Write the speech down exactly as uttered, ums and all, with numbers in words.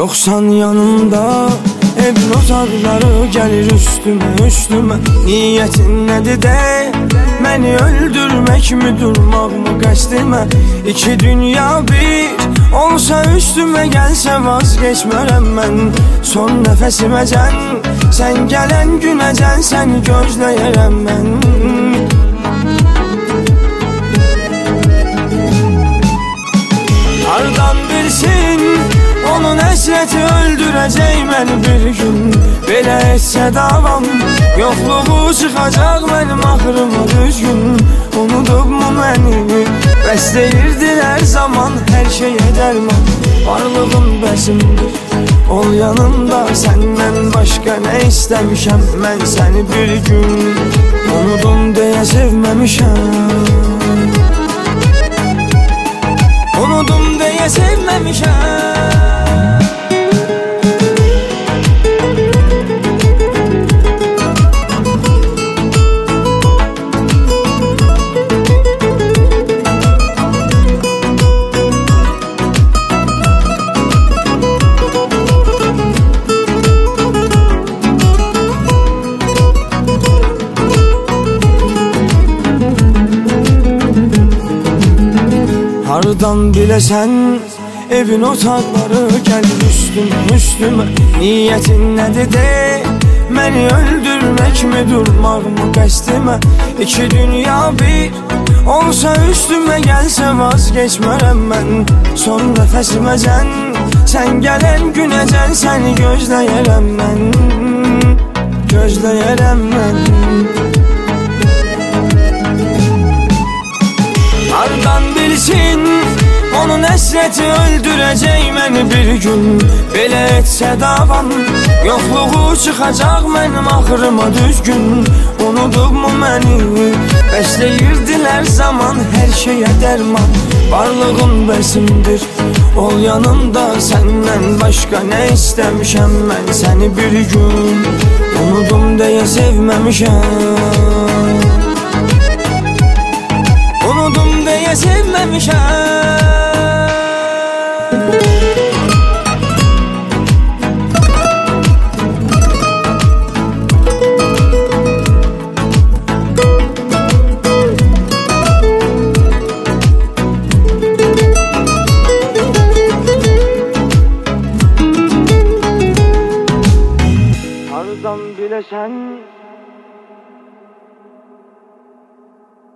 Yoksan yanımda evin otaqları gelir üstüme üstüme. Niyetin nedir de beni öldürmek mi, durmak mı qəsdimə? İki dünya bir olsa üstüme gelse vazgeçmərəm mən. Son nəfəsiməcən sen gelen günəcən səni gözləyərəm mən. Hardan bilsin onun həsrəti öldürəcək məni bir gün. Belə etsə davam yoxluğu çıxacaq mənim axırıma düzgün. Unudubmu məni bəsləyirdir hər zaman, hər şeyə dərman. Varlığım bəsimdir, ol yanımda, səndən başqa nə istəmişəm mən səni bir gün. Unudum deyə sevməmişəm, unudum deyə sevməmişəm. Hardan biləsən evin otaqları gəlir üstümə üstümə. Niyetin nədir de məni öldürmək mi, durmaq mı qəsdimə? İki dünya bir olsa üstümə gəlsə vazgeçmərəm mən. Son nəfəsiməcən sən gələn günəcən səni gözləyərəm mən, gözləyərəm mən. Hardan bilsin onun həsrəti öldürəcək məni bir gün. Belə etsə davam yoxluğu çıxacaq mənim axırıma düzgün. Unudubmu məni bəsləyirdir hər zaman, hər şeyə dərman. Varlığın bəsimdir, ol yanımda, səndən başqa nə istəmişəm mən səni bir gün. Unudum deyə sevməmişəm, unudum deyə sevməmişəm. Hardan biləsən